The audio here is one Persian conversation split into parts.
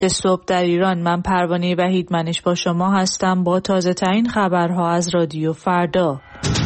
صبح در ایران. من پروانه وحیدمنش با شما هستم با تازه ترین خبرها از رادیو فردا.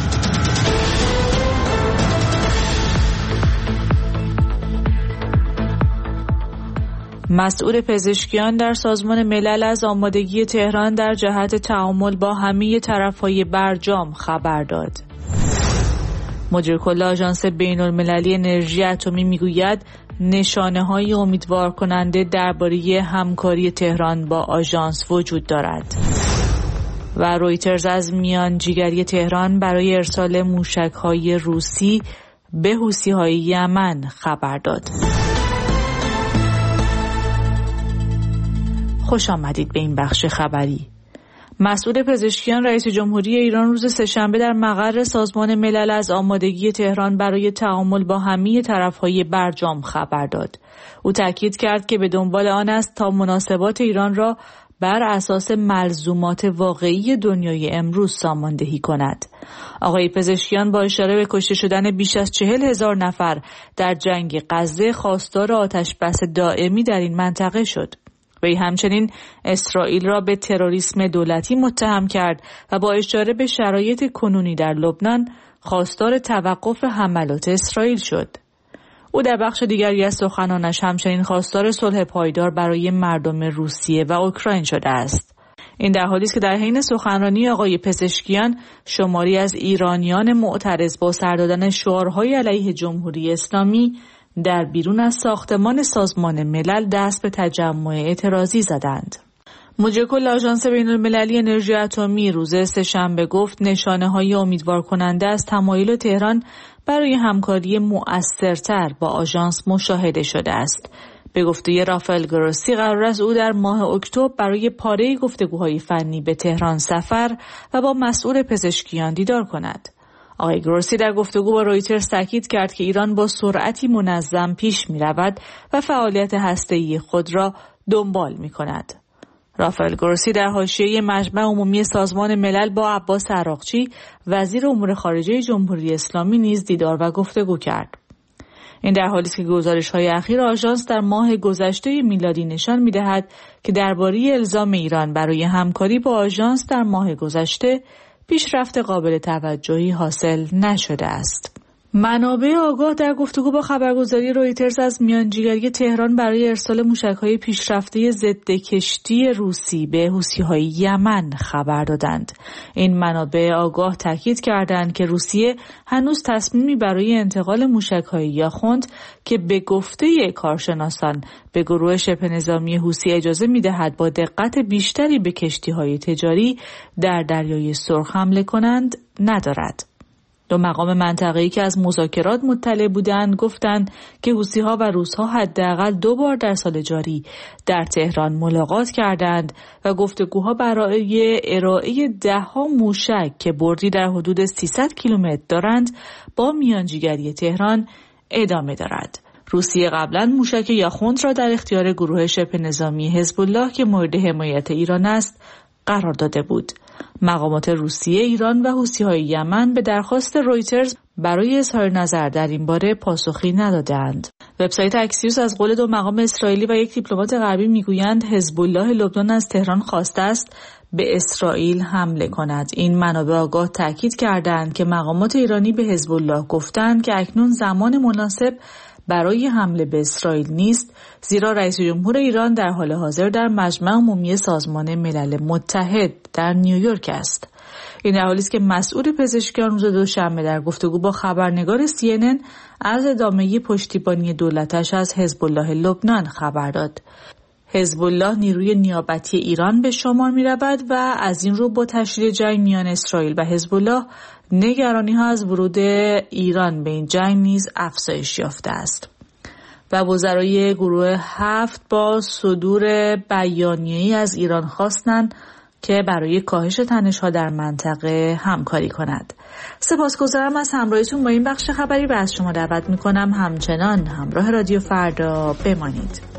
مسئول پزشکیان در سازمان ملل از آمادگی تهران در جهت تعامل با همه طرف‌های برجام خبر داد. مدیر کل آژانس بین‌المللی انرژی اتمی میگوید نشانه‌های امیدوار کننده درباره همکاری تهران با آژانس وجود دارد. و رویترز از میانجیگری تهران برای ارسال موشک‌های روسی به حوثی‌های یمن خبر داد. خوش آمدید به این بخش خبری. مسئول پزشکیان رئیس جمهوری ایران روز سه‌شنبه در مقر سازمان ملل از آمادگی تهران برای تعامل با همه طرف‌های برجام خبر داد. او تاکید کرد که به دنبال آن است تا مناسبات ایران را بر اساس ملزومات واقعی دنیای امروز ساماندهی کند. آقای پزشکیان با اشاره به کشته شدن بیش از 40,000 نفر در جنگ غزه خواستار آتش‌بس دائمی در این منطقه شد. وی همچنین اسرائیل را به تروریسم دولتی متهم کرد و با اشاره به شرایط کنونی در لبنان خواستار توقف حملات اسرائیل شد. او در بخش دیگری از سخنانش همچنین خواستار صلح پایدار برای مردم روسیه و اوکراین شده است. این در حالی است که در حین سخنرانی آقای پزشکیان شماری از ایرانیان معترض با سر دادن شعارهای علیه جمهوری اسلامی در بیرون از ساختمان سازمان ملل دست به تجمع اعتراضی زدند. مدیر کل آژانس بین‌المللی انرژی اتمی روز سه‌شنبه گفت نشانه‌های امیدوار کننده از تمایل تهران برای همکاری مؤثرتر با آژانس مشاهده شده است. به گفته رافائل گروسی قرار است او در ماه اکتبر برای پاره گفتگوهای فنی به تهران سفر و با مسئول پزشکیان دیدار کند. آقای گروسی در گفتگو با رویترز تاکید کرد که ایران با سرعتی منظم پیش می رود و فعالیت هسته‌ای خود را دنبال می کند. رافائل گروسی در حاشیه مجمع عمومی سازمان ملل با عباس عراقچی وزیر امور خارجه جمهوری اسلامی نیز دیدار و گفتگو کرد. این در حالی است که گزارش‌های اخیر آژانس در ماه گذشته میلادی نشان می‌دهد که درباره الزام ایران برای همکاری با آژانس در ماه گذشته پیشرفت قابل توجهی حاصل نشده است. منابع آگاه در گفتگو با خبرگزاری رویترز از میانجیگری تهران برای ارسال موشک‌های پیشرفته ضد کشتی روسی به حوثی‌های یمن خبر دادند. این منابع آگاه تاکید کردند که روسیه هنوز تصمیمی برای انتقال موشک‌های یاخوند که به گفته کارشناسان به گروه شبه نظامی حوثی اجازه می‌دهد با دقت بیشتری به کشتی‌های تجاری در دریای سرخ حمله کنند ندارد. دو مقام منطقه‌ای که از مذاکرات مطلع بودند گفتند که حوثی‌ها و روس‌ها حداقل 2 بار در سال جاری در تهران ملاقات کردند و گفتگوها برای ارائه 10 موشک که بردی در حدود 300 کیلومتر دارند با میانجیگری تهران ادامه دارد. روسیه قبلا موشک یاخوند را در اختیار گروه شبه نظامی حزب الله که مورد حمایت ایران است قرار داده بود. مقامات روسیه، ایران و حوثی‌های یمن به درخواست رویترز برای اظهار نظر در این باره پاسخی ندادند. وبسایت اکسیوس از قول 2 مقام اسرائیلی و 1 دیپلمات غربی میگویند حزب الله لبنان از تهران خواسته است به اسرائیل حمله کند. این منابع آگاه تاکید کردند که مقامات ایرانی به حزب الله گفتند که اکنون زمان مناسب برای حمله به اسرائیل نیست، زیرا رئیس جمهور ایران در حال حاضر در مجمع عمومی سازمان ملل متحد در نیویورک است. این در حالی است که مسئول پزشکیان روز دوشنبه در گفتگو با خبرنگار CNN از ادامه پشتیبانی دولتش از حزب الله لبنان خبر داد. حزب الله نیروی نیابتی ایران به شمار می رود و از این رو با تشدید جنگ میان اسرائیل و حزب الله نگرانی ها از ورود ایران به این جنگ نیز افزایش یافته است. و وزرای گروه 7 با صدور بیانیه‌ای از ایران خواستند که برای کاهش تنش‌ها در منطقه همکاری کند. سپاسگزارم از همراهیتون با این بخش خبری و از شما دعوت می‌کنم همچنان همراه رادیو فردا بمانید.